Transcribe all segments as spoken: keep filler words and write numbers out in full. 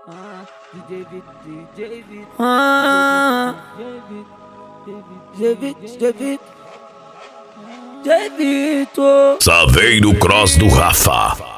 Ah, D J Vitor, D J Vitor. Ah, D J Vitor, D J Vitor. D J Vitor. Saveiro Cross do Rafa.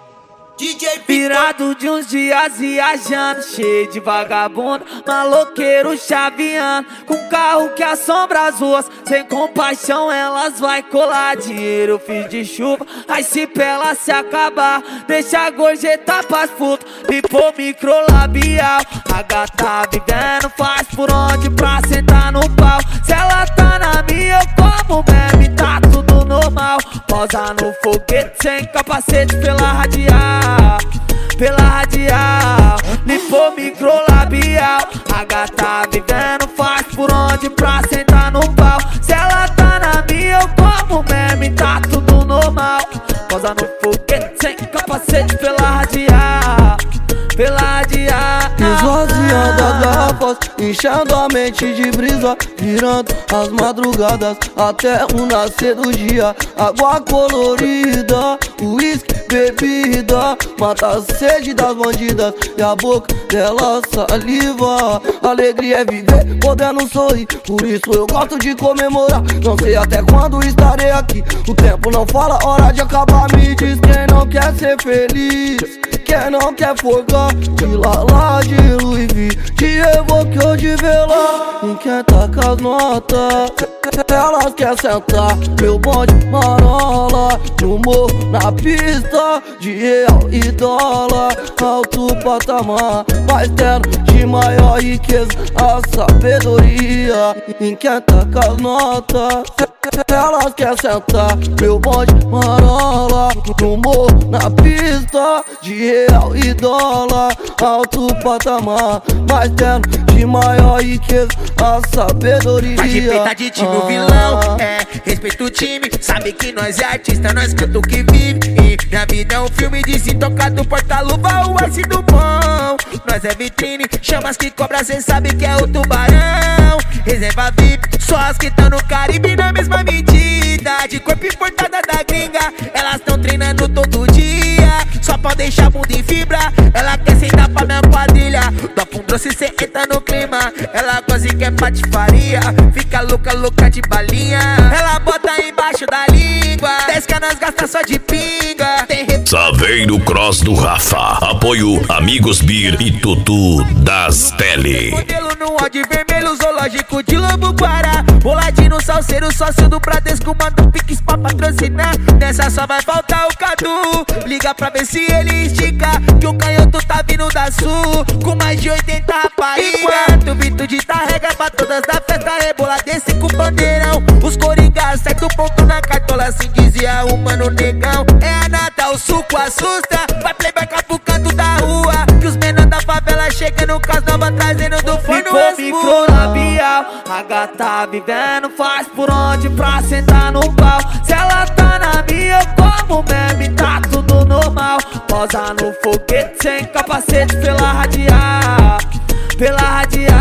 D J virado de uns dias viajando, cheio de vagabundo, maloqueiro chaveando, com carro que assombra as ruas, sem compaixão elas vai colar. Dinheiro fiz de chuva, aí se pela se acabar, deixa a gorjeta pras putas, pipou microlabial. A gata vivendo, faz por onde pra sentar no pau. Se ela tá na minha, eu como bebe, tá tudo normal. Posa no foguete sem capacete pela radial, pela radial, limpou microlabial. A gata vivendo, faz por onde pra sentar no pau. Se ela tá na minha, eu como meme, tá tudo normal. Posa no foguete sem capacete pela radial, pela radial. Esvaziando as garrafas, enchendo a mente de brisa, virando as madrugadas até o nascer do dia. Água colorida, uísque, bebida, mata a sede das bandidas e a boca dela saliva. Alegria é viver, podendo sorrir, por isso eu gosto de comemorar. Não sei até quando estarei aqui, o tempo não fala, hora de acabar. Me diz quem não quer ser feliz, quem não quer folgar, de Lala, de Louis V, de Evoque ou de Vela. E quem tá com as notas, elas quer sentar, meu bonde marola, no morro, na pista, de real e dólar, alto patamar, mas tendo de maior riqueza a sabedoria. E quem tá com as notas, elas quer sentar, meu bonde marola, no morro, na pista, de real e dólar, alto patamar, mas tendo de maior riqueza a sabedoria. Tá de peita de time o vilão, é, respeita o time, sabe que nós é artista, nós canta o que vive. E minha vida é um filme de se tocar do porta-luva, o ice do pão. Nós é vitrine, chamas que cobra, cê sabe que é o tubarão. Reserva V I P, só as que tão no Caribe na mesma medida. De corpo importada da gringa, elas tão treinando todo dia, só pra deixar a bunda em fibra. Ela quer sentar pra minha quadrilha, topa um doce cê entra no clima. Ela quase quer patifaria, fica louca, louca de balinha. Ela bota embaixo da língua, dez canas gasta só de pinga. Tem Saveiro Cross do Rafa. Apoio Amigos Beer e Tutu das Tele. modelo no ódio vermelho, zoológico de lobo guará. Boladinho, salseiro, sócio do Bradesco, manda um pix pra patrocinar. Nessa só vai faltar o Cadu, liga pra ver se ele estica, que o canhoto tá vindo da sul, com mais de oitenta rapariga. Enquanto o Vitor de tarrega pra todas da festa, rebola desse com bandeirão. Os coringas, certo ponto na cartola, assim dizia o mano negão. É a nata, o suco assusta, vai playboy pro canto da rua, que os menores da favela chegando com as novas trazendo do forno as microlabial. A gata vivendo, faz por onde pra sentar no pau. Se ela tá na minha, eu como meme, tá tudo normal. Posa no foguete sem capacete pela radial, pela radial.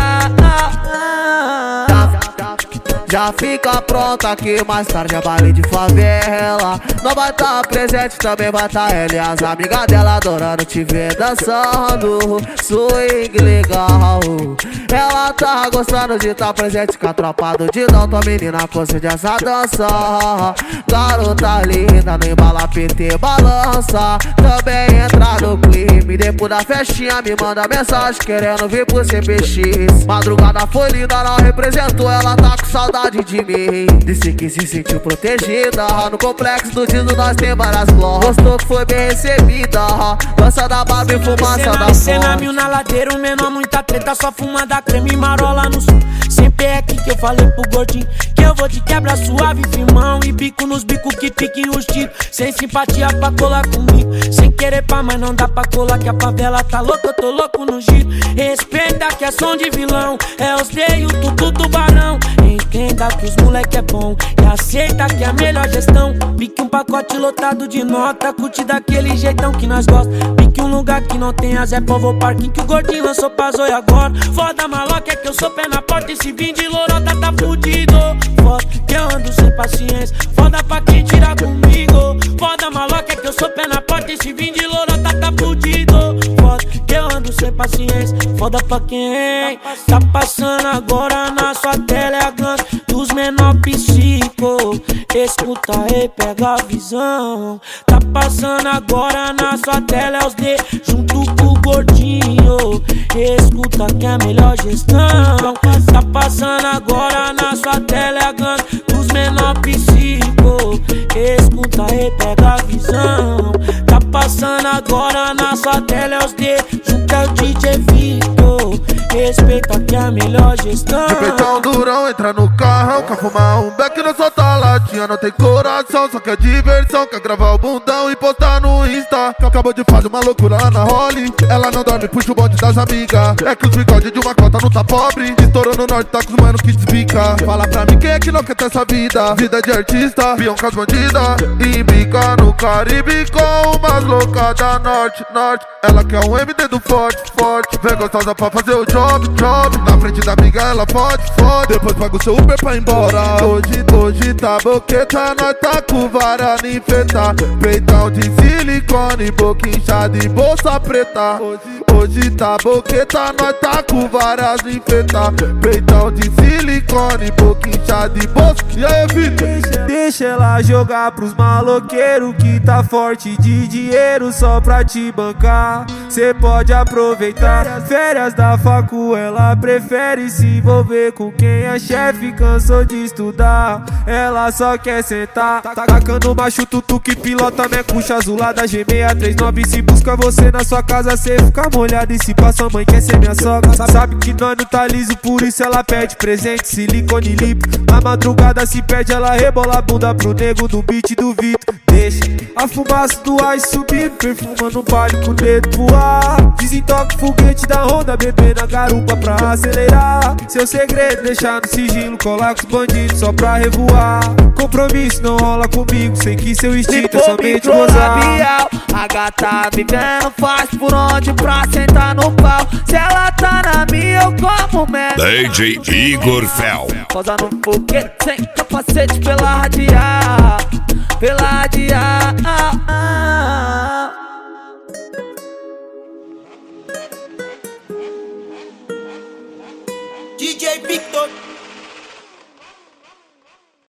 Já fica pronta que mais tarde é baile de favela. Não vai tá presente, também vai tá ela e as amigas dela adorando te ver dançando swing legal. Ela tá gostando de tá presente com a tropa do Didão. Tua menina concede essa dança, garota linda, no embala P T balança. Também entra no clipe, depois da festinha me manda mensagem querendo vir pro C P X. Madrugada foi linda, não representou, ela tá com saudade de mim. Disse que se sentiu protegida, no complexo do Dido nós tem várias glórias. Gostou que foi bem recebida, dança da barba e fumaça da cena mil na ladeira, o menor muita treta, só fuma da creme e marola no sul. Sempre é aqui que eu falei pro gordinho que eu vou de quebra suave, firmão, e bico nos bicos que piquem os tiros. Sem simpatia pra colar comigo, sem querer pá, mas não dá pra colar que a favela tá louca, eu tô louco no giro. Respeita que é som de vilão, é os dei, o tutu tubarão. Entenda que os moleque é bom e aceita que é a melhor gestão. Pique um pacote lotado de nota, curte daquele jeitão que nós gosta. Pique um lugar que não tem as é povo parquinho, que o gordinho lançou pra zoia agora. Foda maloca é que eu sou pé na porta e se vim de lorota tá fudido. Foda que eu ando sem paciência, foda pra quem tira comigo. Foda maloca é que eu sou pé na porta e se vim de lorota tá fudido. Foda que eu ando sem paciência. foda pra quem tá passando agora na sua tela é a gangue dos menor psico. Escuta aí, pega a visão. Tá passando agora na sua tela é os D junto com o gordinho. Escuta que é a melhor gestão. Tá passando agora na sua tela é a gangue dos menor psico. Escuta aí, pega a visão. Tá passando agora na sua tela é os D junto ao D J Victor. Respeita que é a melhor gestão. De peitão durão, entra no carrão, quer fumar um beck, não solta latinha, não tem coração, só quer diversão, quer gravar o bundão e postar no Insta. Acabou de fazer uma loucura lá na Holly, ela não dorme, puxa o bonde das amigas. É que os bigodes de uma cota não tá pobre, estourou no norte, tá com os mano que despica. Fala pra mim quem é que não quer ter essa vida, vida de artista, peão com as bandidas. Embica no Caribe com umas loucas da norte, norte. Ela quer um M D do forte, forte, vem gostosa pra fazer o job, job. Na frente da amiga ela pode, pode. Depois paga o seu Uber pra ir embora. Hoje, hoje tá boqueta, nós tá com vara ninfeta. Peitão de silicone, boca inchada e bolsa preta. Hoje, hoje tá boqueta, nós tá com varas ninfeta. Peitão de silicone, boca inchada e bolsa. E aí, Vitor? Deixa, deixa ela jogar pros maloqueiros que tá forte de dinheiro só pra te bancar. Cê pode aproveitar férias da facu, ela prefere se envolver com quem é chefe, cansou de estudar. Ela só quer sentar, tacando macho tutu que pilota minha cuxa azulada G seis três nove. Se busca você na sua casa, cê fica molhado. E se passa mãe quer ser minha sogra, sabe que nós não tá liso, por isso ela pede presente, silicone lip. Na madrugada se perde, ela rebola a bunda pro nego do beat do Vitor. Deixa a fumaça do ice subir, perfuma no baile com o dedo voar. Desentoca o foguete da Honda, bebê na garupa pra acelerar. Seu segredo deixar no sigilo, colar com os bandidos só pra revoar. Compromisso não rola comigo, sei que seu instinto é somente gozar. A gata vivendo faz por onde pra sentar no pau. Se ela tá na minha eu como merda. D J Igor Fel. Posa no foguete sem capacete pela radiar, pela radiar.